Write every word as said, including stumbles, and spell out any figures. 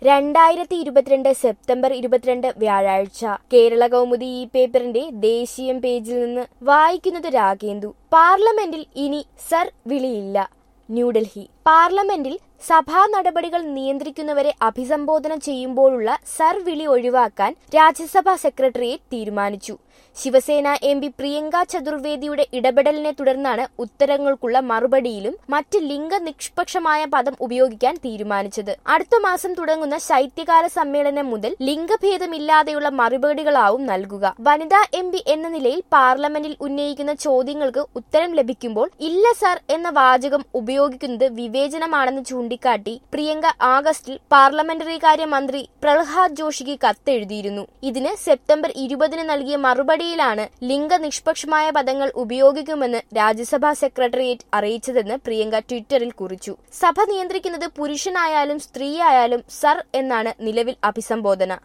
രണ്ടായിരത്തി ഇരുപത്തിരണ്ട് സെപ്റ്റംബർ ഇരുപത്തിരണ്ട് വ്യാഴാഴ്ച കേരള കൗമുദി ഈ പേപ്പറിന്റെ ദേശീയം പേജിൽ നിന്ന് വായിക്കുന്നത് രാഗേന്ദു. പാർലമെന്റിൽ ഇനി സർ വിളിയില്ല. ന്യൂഡൽഹി. പാർലമെന്റിൽ സഭാ നടപടികൾ നിയന്ത്രിക്കുന്നവരെ അഭിസംബോധന ചെയ്യുമ്പോഴുള്ള സർ വിളി ഒഴിവാക്കാൻ രാജ്യസഭാ സെക്രട്ടേറിയറ്റ് തീരുമാനിച്ചു. ശിവസേന എം പി പ്രിയങ്ക ചതുർവേദിയുടെ ഇടപെടലിനെ തുടർന്നാണ് ഉത്തരങ്ങൾക്കുള്ള മറുപടിയിലും മറ്റ് ലിംഗനിഷ്പക്ഷമായ പദം ഉപയോഗിക്കാൻ തീരുമാനിച്ചത്. അടുത്ത മാസം തുടങ്ങുന്ന ശൈത്യകാല സമ്മേളനം മുതൽ ലിംഗഭേദമില്ലാതെയുള്ള മറുപടികളാവും നൽകുക. വനിതാ എം പി എന്ന നിലയിൽ പാർലമെന്റിൽ ഉന്നയിക്കുന്ന ചോദ്യങ്ങൾക്ക് ഉത്തരം ലഭിക്കുമ്പോൾ ഇല്ല സർ എന്ന വാചകം ഉപയോഗിക്കുന്നത് വിവേചനമാണെന്ന് ചൂണ്ടിക്കാട്ടി പ്രിയങ്ക ആഗസ്റ്റിൽ പാർലമെന്ററി കാര്യ മന്ത്രി പ്രഹ്ലാദ് ജോഷിക്ക് കത്തെഴുതിയിരുന്നു. ഇതിന് സെപ്റ്റംബർ ഇരുപതിന് നൽകിയ മറുപടിയിലാണ് ലിംഗനിഷ്പക്ഷമായ പദങ്ങൾ ഉപയോഗിക്കുമെന്ന് രാജ്യസഭാ സെക്രട്ടേറിയറ്റ് അറിയിച്ചതെന്ന് പ്രിയങ്ക ട്വിറ്ററിൽ കുറിച്ചു. സഭ നിയന്ത്രിക്കുന്നത് പുരുഷനായാലും സ്ത്രീയായാലും സർ എന്നാണ് നിലവിൽ അഭിസംബോധന.